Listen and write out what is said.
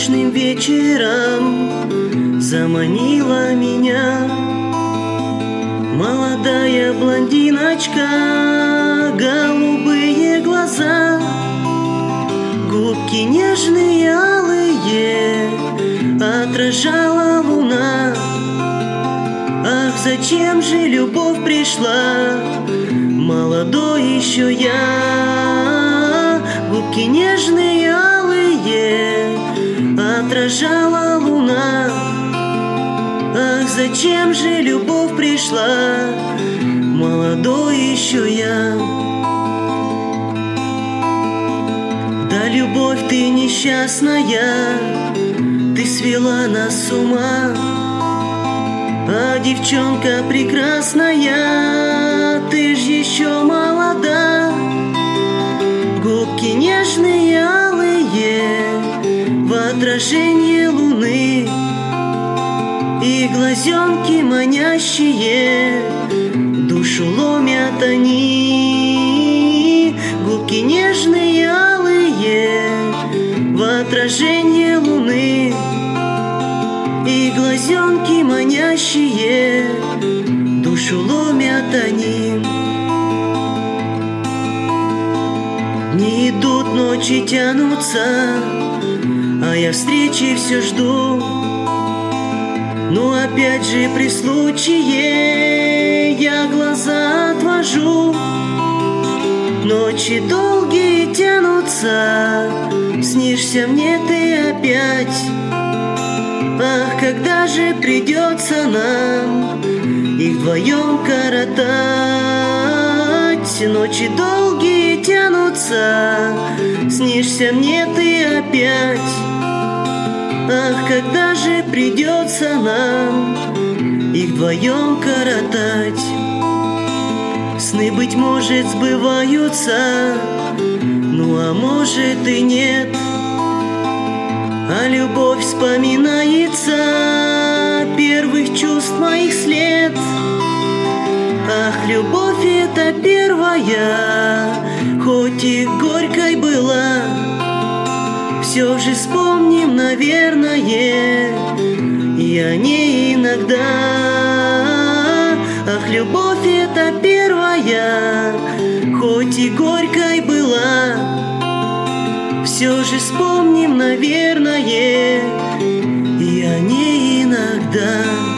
солнечным вечером заманила меня молодая блондиночка, голубые глаза, губки нежные, алые, отражала луна. Ах, зачем же любовь пришла, молодой еще я, губки нежные, алые, отражала луна. Ах, зачем же любовь пришла, молодой еще я. Да, любовь, ты несчастная, ты свела нас с ума. А девчонка прекрасная, ты ж еще молода. Губки нежные, алые, в отражении луны, и глазенки манящие, душу ломят они. Губки нежные, алые, в отражении луны, и глазенки манящие, душу ломят они. Дни идут, ночи тянутся, а я встречи все жду. Но опять же при случае я глаза отвожу. Ночи долгие тянутся, снишься мне ты опять. Ах, когда же придется нам их вдвоем коротать? Ночи долгие тянутся, снишься мне ты опять. Ах, когда же придется нам их вдвоем коротать? Сны, быть может, сбываются, ну а может и нет. А любовь вспоминается, первых чувств моих след. Ах, любовь эта первая, хоть и горькой была, все же вспомним, наверное, и о ней иногда. Ах, любовь эта первая, хоть и горькой была, все же вспомним, наверное, и о ней иногда.